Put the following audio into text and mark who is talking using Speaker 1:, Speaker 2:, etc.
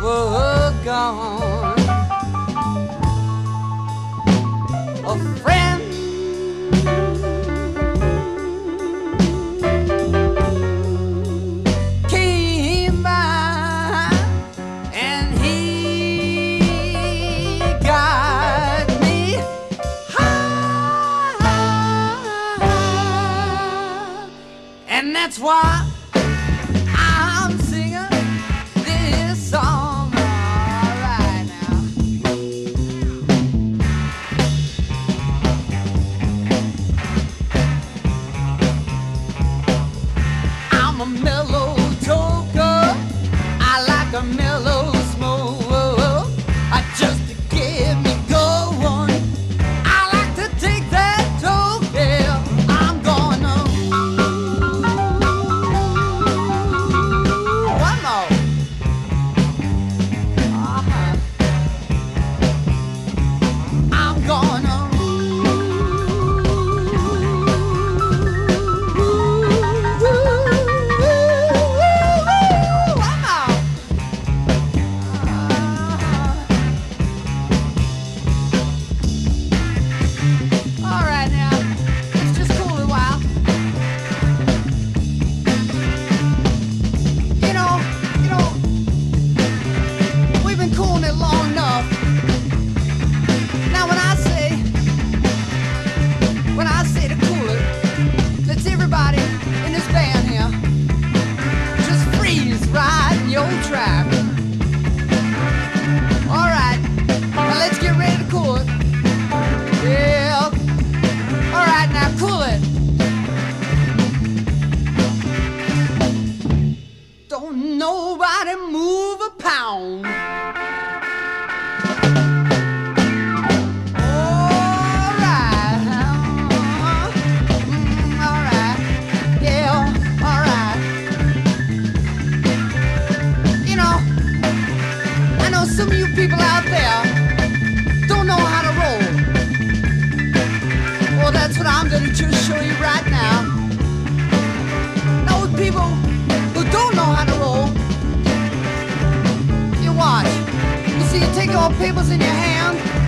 Speaker 1: were gone. A friend came by and he got me high, and that's why I'm singing this song right now. I'm a mellow joker. I like a mellow smoke. Just to get me going. I like to take that toke. Yeah, I'm gonna. One more. I'm gonna. One more. All right now, let's just cool it a while. You know, we've been cooling it long enough. Now when I say to cool it, let's everybody in this band here just freeze right in your track. All right, now let's get ready to cool it. Yeah. All right, now cool it. Don't nobody move a pound. All right. All right. Yeah, all right. You know, I know some of you people out there don't know how to roll. Well, that's what I'm gonna just show you right now. Those people who don't know how to roll, you watch. You see, you take all papers in your hand,